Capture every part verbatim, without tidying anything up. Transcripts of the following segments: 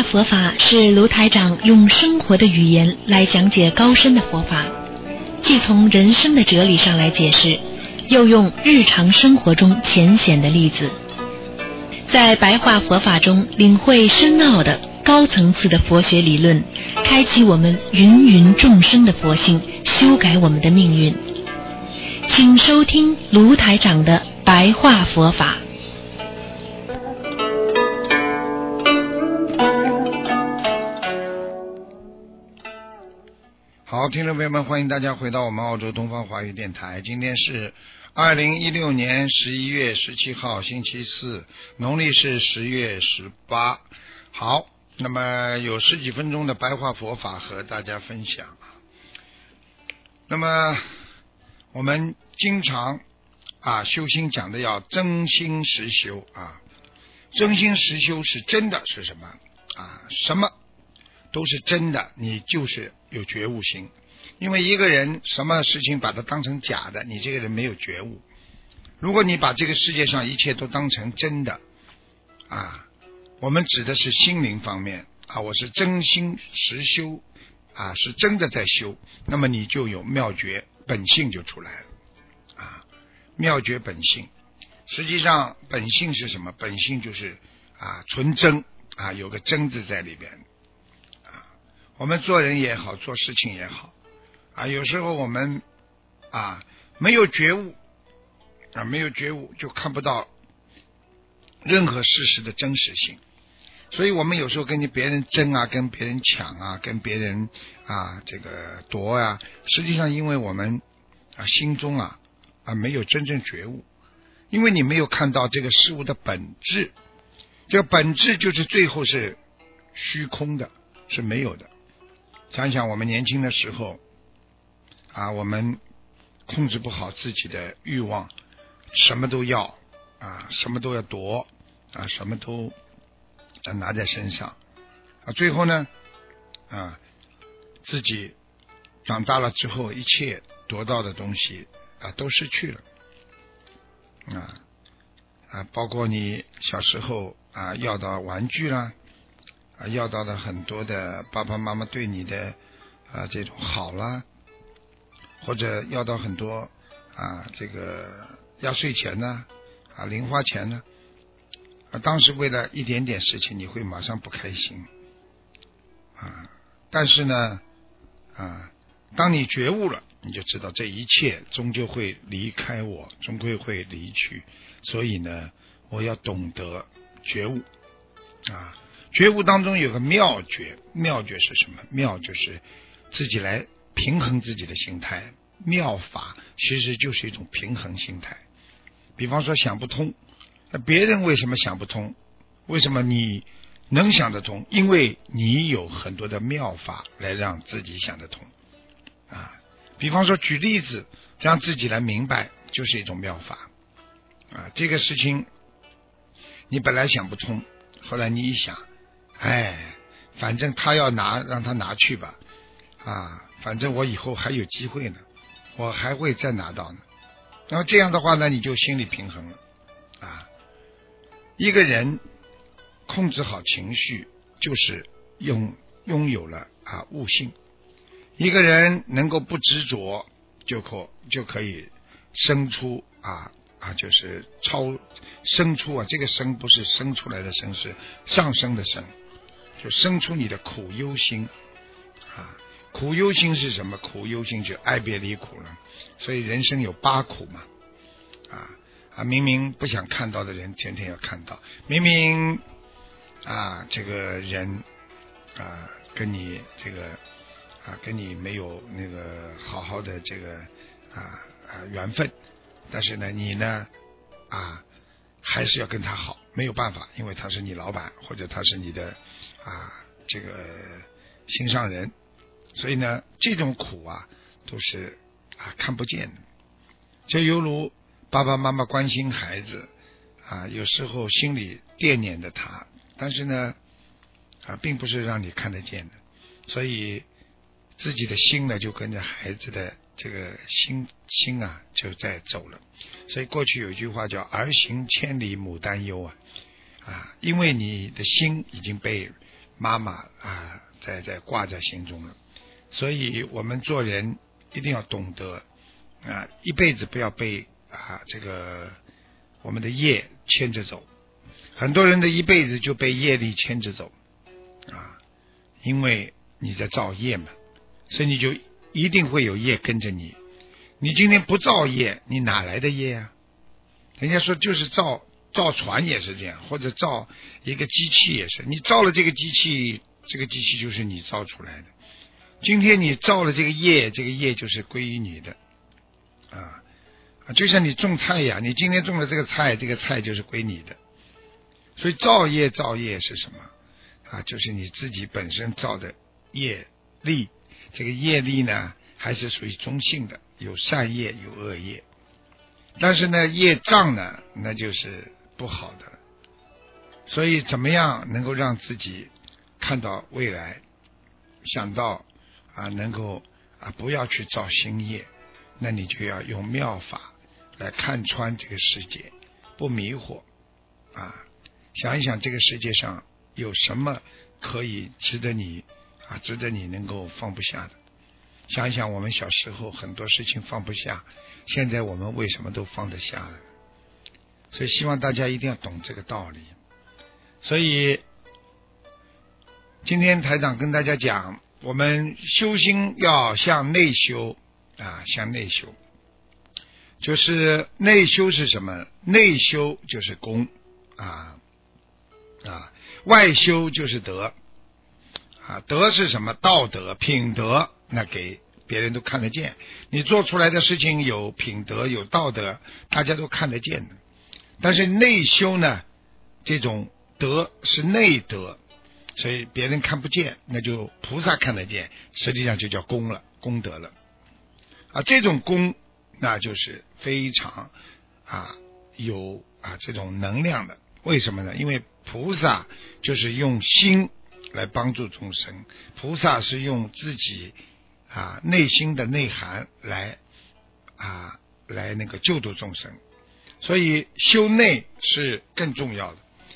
佛法是卢台长用生活的语言来讲解高深的佛法，既从人生的哲理上来解释，又用日常生活中浅显的例子，在白话佛法中领会深奥的高层次的佛学理论，开启我们芸芸众生的佛性，修改我们的命运。请收听卢台长的白话佛法。 好，听众朋友们，欢迎大家回到我们澳洲东方华语电台。今天是二零一六年十一月十七号，星期四，农历是十月十八。好，那么有十几分钟的白话佛法和大家分享啊。那么我们经常啊修心讲的要真心实修啊，真心实修是真的是什么啊？什么都是真的，你就是有觉悟心。因为一个人什么事情把它当成假的，你这个人没有觉悟。如果你把这个世界上一切都当成真的啊，我们指的是心灵方面啊，我是真心实修啊，是真的在修，那么你就有妙觉本性就出来了啊。妙觉本性实际上本性是什么？本性就是啊纯真啊，有个真字在里边啊。我们做人也好，做事情也好啊，有时候我们啊没有觉悟啊，没有觉悟就看不到任何事实的真实性。所以我们有时候跟你别人争啊，跟别人抢啊，跟别人啊这个夺啊，实际上因为我们啊心中啊啊没有真正觉悟，因为你没有看到这个事物的本质，这个本质就是最后是虚空的，是没有的。想想我们年轻的时候啊，我们控制不好自己的欲望，什么都要啊，什么都要夺啊，什么都拿在身上啊，最后呢啊，自己长大了之后，一切得到的东西啊都失去了啊啊，包括你小时候啊要到玩具啦啊，要到的很多的爸爸妈妈对你的啊这种好啦，或者要到很多啊这个压岁钱呢啊零花钱呢啊，当时为了一点点事情你会马上不开心啊，但是呢啊当你觉悟了，你就知道这一切终究会离开我，终归会离去，所以呢我要懂得觉悟啊。觉悟当中有个妙觉，妙觉是什么？妙就是自己来平衡自己的心态，妙法其实就是一种平衡心态。比方说想不通，别人为什么想不通？为什么你能想得通？因为你有很多的妙法来让自己想得通啊。比方说举例子让自己来明白，就是一种妙法啊。这个事情你本来想不通，后来你一想，哎，反正他要拿，让他拿去吧啊，反正我以后还有机会呢，我还会再拿到呢。然后这样的话呢，你就心理平衡了啊。一个人控制好情绪，就是拥拥有了啊悟性。一个人能够不执着，就可就可以生出啊啊，就是超生出啊，这个生不是生出来的生，是上升的升，就生出你的苦忧心啊。苦忧心是什么？苦忧心就爱别离苦了。所以人生有八苦嘛啊啊，明明不想看到的人天天要看到，明明啊这个人啊跟你这个啊跟你没有那个好好的这个啊啊缘分，但是呢你呢啊还是要跟他好，没有办法，因为他是你老板，或者他是你的啊这个心上人，所以呢这种苦啊都是啊看不见的。就犹如爸爸妈妈关心孩子啊，有时候心里惦念着他，但是呢啊并不是让你看得见的，所以自己的心呢就跟着孩子的这个心心啊就在走了。所以过去有一句话叫儿行千里母担忧啊啊，因为你的心已经被妈妈啊在在挂在心中了。所以我们做人一定要懂得啊，一辈子不要被啊这个我们的业牵着走。很多人的一辈子就被业力牵着走啊，因为你在造业嘛，所以你就一定会有业跟着你。你今天不造业，你哪来的业啊？人家说就是造造船也是这样，或者造一个机器也是，你造了这个机器，这个机器就是你造出来的。今天你造了这个业，这个业就是归于你的啊，就像你种菜呀，你今天种了这个菜，这个菜就是归你的。所以造业造业是什么啊？就是你自己本身造的业力，这个业力呢还是属于中性的，有善业有恶业，但是呢业障呢那就是不好的了。所以怎么样能够让自己看到未来，想到啊能够啊不要去造新业，那你就要用妙法来看穿这个世界，不迷惑啊。想一想这个世界上有什么可以值得你啊值得你能够放不下的。想一想我们小时候很多事情放不下，现在我们为什么都放得下了？所以希望大家一定要懂这个道理。所以今天台长跟大家讲，我们修心要向内修啊，向内修。就是内修是什么？内修就是功啊啊，外修就是德啊。德是什么？道德、品德，那给别人都看得见。你做出来的事情有品德、有道德，大家都看得见的。但是内修呢，这种德是内德，所以别人看不见，那就菩萨看得见，实际上就叫功了，功德了啊。这种功那就是非常啊有啊这种能量的。为什么呢？因为菩萨就是用心来帮助众生，菩萨是用自己啊内心的内涵来啊来那个救度众生，所以修内是更重要的。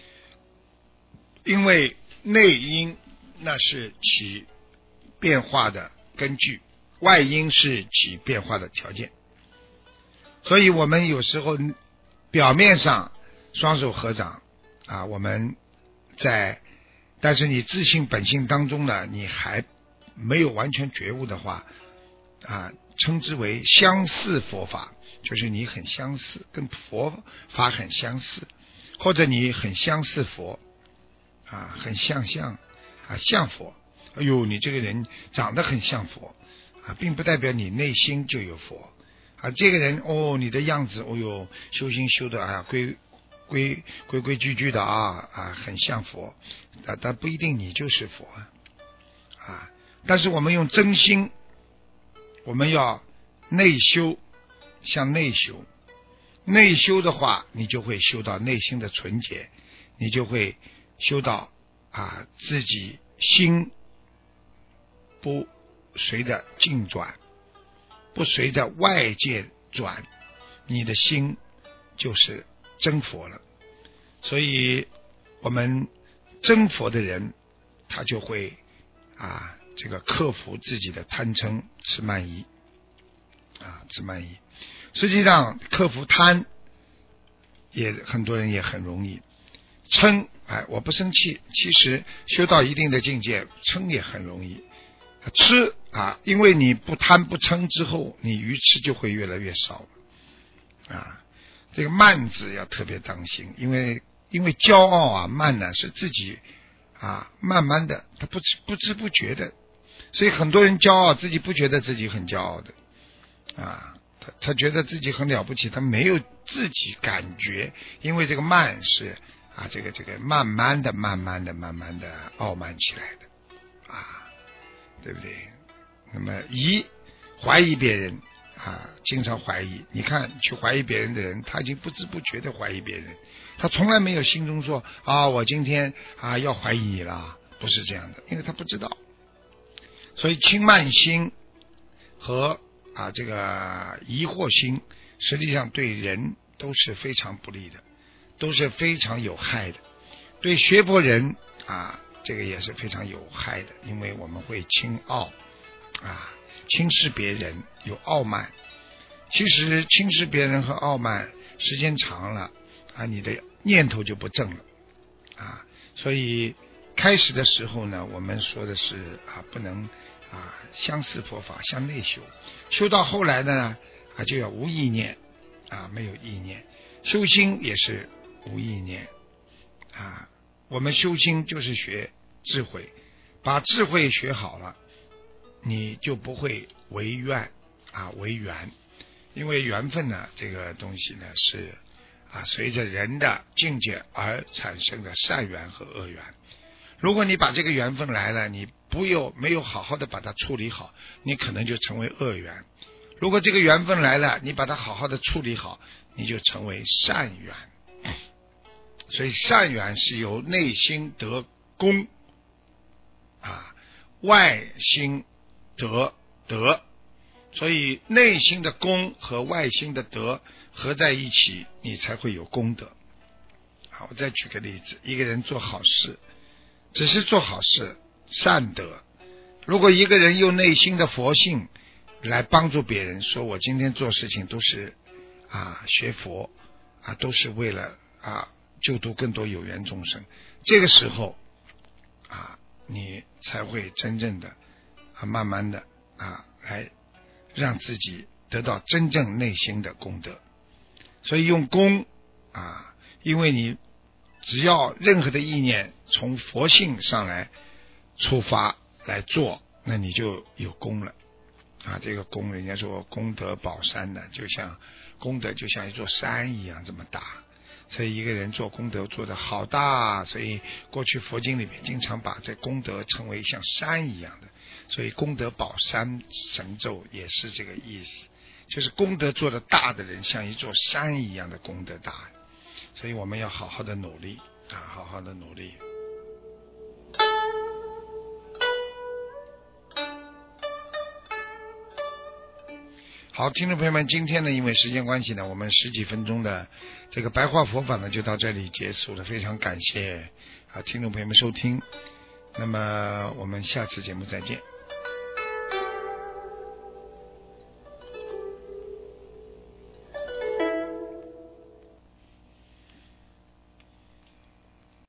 因为内因那是起变化的根据，外因是起变化的条件。所以我们有时候表面上双手合掌啊，我们在但是你自信本性当中呢，你还没有完全觉悟的话啊，称之为相似佛法，就是你很相似，跟佛法很相似，或者你很相似佛啊，很像像啊像佛。哎呦，你这个人长得很像佛啊，并不代表你内心就有佛啊。这个人哦，你的样子哦哟，修行修的哎呀规规规规矩矩的啊啊，很像佛，但但不一定你就是佛啊。但是我们用真心，我们要内修，向内修。内修的话，你就会修到内心的纯洁，你就会修到啊自己心不随着境转，不随着外界转，你的心就是真佛了。所以我们真佛的人，他就会啊这个克服自己的贪嗔痴慢疑啊痴慢疑。实际上克服贪也很多人也很容易，嗔哎我不生气，其实修到一定的境界，嗔也很容易。吃啊，因为你不贪不嗔之后，你愚痴就会越来越少啊。这个慢字要特别当心，因为因为骄傲啊慢呢是自己啊慢慢的，他不知不知不觉的，所以很多人骄傲自己不觉得自己很骄傲的啊，他他觉得自己很了不起，他没有自己感觉，因为这个慢是啊这个这个慢慢的慢慢的慢慢的傲慢起来的啊。对不对？那么疑怀疑别人啊，经常怀疑。你看去怀疑别人的人，他已经不知不觉的怀疑别人，他从来没有心中说啊，我今天啊要怀疑你了，不是这样的，因为他不知道。所以轻慢心和啊这个疑惑心，实际上对人都是非常不利的，都是非常有害的。对学佛人啊， 这个也是非常有害的，因为我们会轻傲啊，轻视别人，有傲慢。其实轻视别人和傲慢时间长了啊，你的念头就不正了啊。所以开始的时候呢，我们说的是啊，不能啊相似佛法，向内修。修到后来呢啊，就要无意念啊，没有意念。修心也是无意念啊。我们修心就是学智慧，把智慧学好了，你就不会为怨啊为缘。因为缘分呢，这个东西呢是啊随着人的境界而产生的善缘和恶缘。如果你把这个缘分来了，你不有没有好好的把它处理好，你可能就成为恶缘。如果这个缘分来了，你把它好好的处理好，你就成为善缘。所以善缘是由内心得功啊，外心得德。所以内心的功和外心的德合在一起，你才会有功德。好，我再举个例子，一个人做好事，只是做好事，善德。如果一个人用内心的佛性来帮助别人，说我今天做事情都是啊学佛啊，都是为了啊救度更多有缘众生，这个时候啊，你才会真正的啊慢慢的啊来让自己得到真正内心的功德。所以用功啊，因为你只要任何的意念从佛性上来出发来做，那你就有功了啊。这个功，人家说功德宝山呢，就像功德就像一座山一样这么大。所以一个人做功德做得好大，所以过去佛经里面经常把这功德称为像山一样的，所以功德宝山神咒也是这个意思，就是功德做得大的人像一座山一样的功德大。所以我们要好好的努力啊，好好的努力。好，听众朋友们，今天呢，因为时间关系呢，我们十几分钟的这个白话佛法呢，就到这里结束了。非常感谢啊，听众朋友们收听。那么我们下次节目再见。